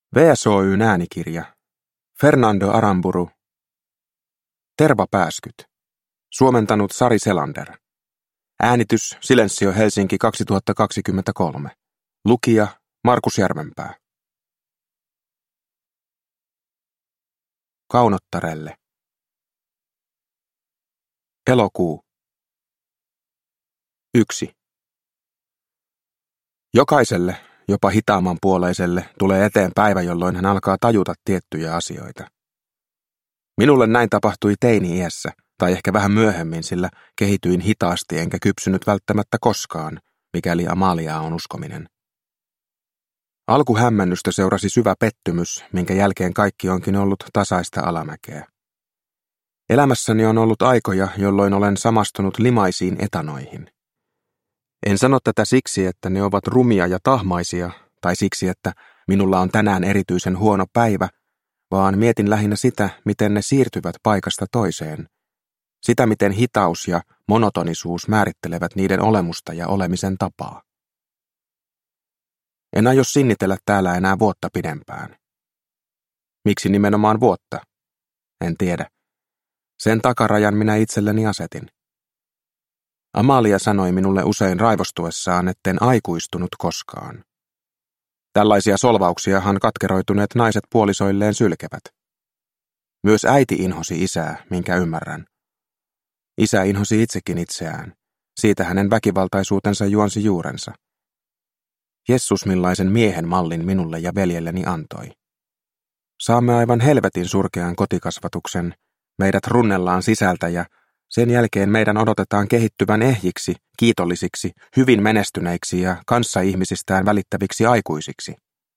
VSOY:n äänikirja. Fernando Aramburu. Tervapääskyt. Suomentanut Sari Selander. Äänitys Silensio Helsinki 2023. Lukija Markus Järvenpää. Kaunottarelle. Elokuu. 1. Jokaiselle, jopa hitaammanpuoleiselle, tulee eteen päivä, jolloin hän alkaa tajuta tiettyjä asioita. Minulle näin tapahtui teini-iässä, tai ehkä vähän myöhemmin, sillä kehityin hitaasti enkä kypsynyt välttämättä koskaan, mikäli Amaliaa on uskominen. Alkuhämmennystä seurasi syvä pettymys, minkä jälkeen kaikki onkin ollut tasaista alamäkeä. Elämässäni on ollut aikoja, jolloin olen samastunut limaisiin etanoihin. En sano tätä siksi, että ne ovat rumia ja tahmaisia, tai siksi, että minulla on tänään erityisen huono päivä, vaan mietin lähinnä sitä, miten ne siirtyvät paikasta toiseen. Sitä, miten hitaus ja monotonisuus määrittelevät niiden olemusta ja olemisen tapaa. En aio sinnitellä täällä enää vuotta pidempään. Miksi nimenomaan vuotta? En tiedä. Sen takarajan minä itselleni asetin. Amalia sanoi minulle usein raivostuessaan, etten aikuistunut koskaan. Tällaisia solvauksiahan katkeroituneet naiset puolisoilleen sylkevät. Myös äiti inhosi isää, minkä ymmärrän. Isä inhosi itsekin itseään. Siitä hänen väkivaltaisuutensa juonsi juurensa. Jessus millaisen miehen mallin minulle ja veljelleni antoi. Saamme aivan helvetin surkean kotikasvatuksen, meidät runnellaan sisältä ja sen jälkeen meidän odotetaan kehittyvän ehjiksi, kiitollisiksi, hyvin menestyneiksi ja kanssaihmisistään välittäviksi aikuisiksi.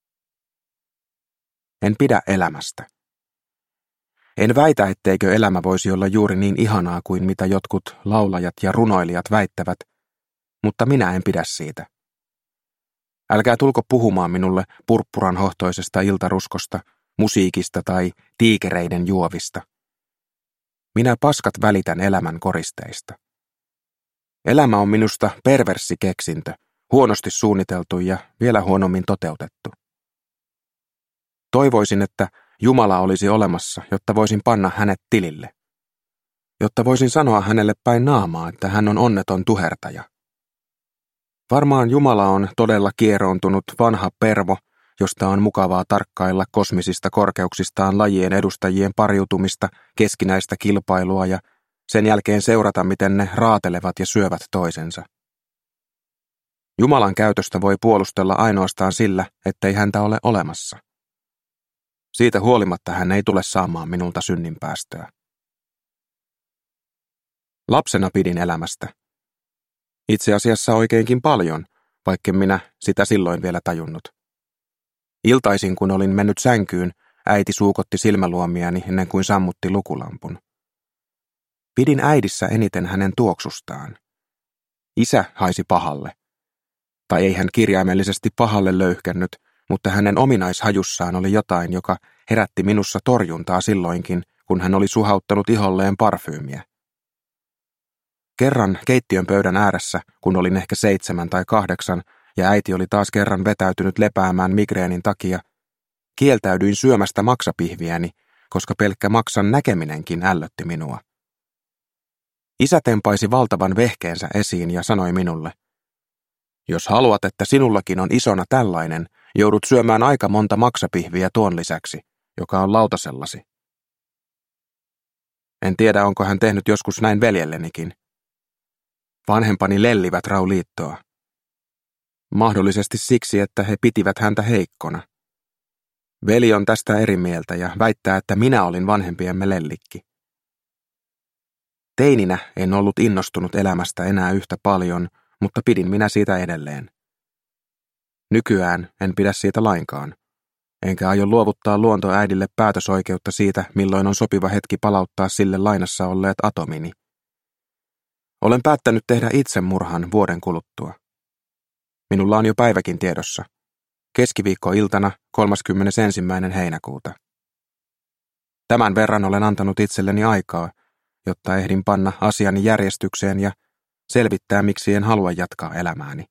En pidä elämästä. En väitä, etteikö elämä voisi olla juuri niin ihanaa kuin mitä jotkut laulajat ja runoilijat väittävät, mutta minä en pidä siitä. Älkää tulko puhumaan minulle purppuranhohtoisesta iltaruskosta, musiikista tai tiikereiden juovista. Minä paskat välitän elämän koristeista. Elämä on minusta perverssi keksintö, huonosti suunniteltu ja vielä huonommin toteutettu. Toivoisin, että Jumala olisi olemassa, jotta voisin panna hänet tilille. Jotta voisin sanoa hänelle päin naamaa, että hän on onneton tuhertaja. Varmaan Jumala on todella kieroontunut vanha pervo, josta on mukavaa tarkkailla kosmisista korkeuksistaan lajien edustajien pariutumista, keskinäistä kilpailua ja sen jälkeen seurata, miten ne raatelevat ja syövät toisensa. Jumalan käytöstä voi puolustella ainoastaan sillä, ettei häntä ole olemassa. Siitä huolimatta hän ei tule saamaan minulta synninpäästöä. Lapsena pidin elämästä. Itse asiassa oikeinkin paljon, vaikka minä sitä silloin vielä tajunnut. Iltaisin, kun olin mennyt sänkyyn, äiti suukotti silmäluomiani ennen kuin sammutti lukulampun. Pidin äidissä eniten hänen tuoksustaan. Isä haisi pahalle. Tai ei hän kirjaimellisesti pahalle löyhkännyt, mutta hänen ominaishajussaan oli jotain, joka herätti minussa torjuntaa silloinkin, kun hän oli suhauttanut iholleen parfyymiä. Kerran keittiön pöydän ääressä, kun olin ehkä 7 tai 8, ja äiti oli taas kerran vetäytynyt lepäämään migreenin takia, kieltäydyin syömästä maksapihviäni, koska pelkkä maksan näkeminenkin ällötti minua. Isä tempaisi valtavan vehkeensä esiin ja sanoi minulle, jos haluat, että sinullakin on isona tällainen, joudut syömään aika monta maksapihviä tuon lisäksi, joka on lautasellasi. En tiedä, onko hän tehnyt joskus näin veljellenikin. Vanhempani lellivät Rauliittoa. Mahdollisesti siksi, että he pitivät häntä heikkona. Veli on tästä eri mieltä ja väittää, että minä olin vanhempiemme lellikki. Teininä en ollut innostunut elämästä enää yhtä paljon, mutta pidin minä siitä edelleen. Nykyään en pidä siitä lainkaan, enkä aio luovuttaa luontoäidille päätösoikeutta siitä, milloin on sopiva hetki palauttaa sille lainassa olleet atomini. Olen päättänyt tehdä itsemurhan vuoden kuluttua. Minulla on jo päiväkin tiedossa. Keskiviikkoiltana 31. heinäkuuta. Tämän verran olen antanut itselleni aikaa, jotta ehdin panna asiani järjestykseen ja selvittää, miksi en halua jatkaa elämääni.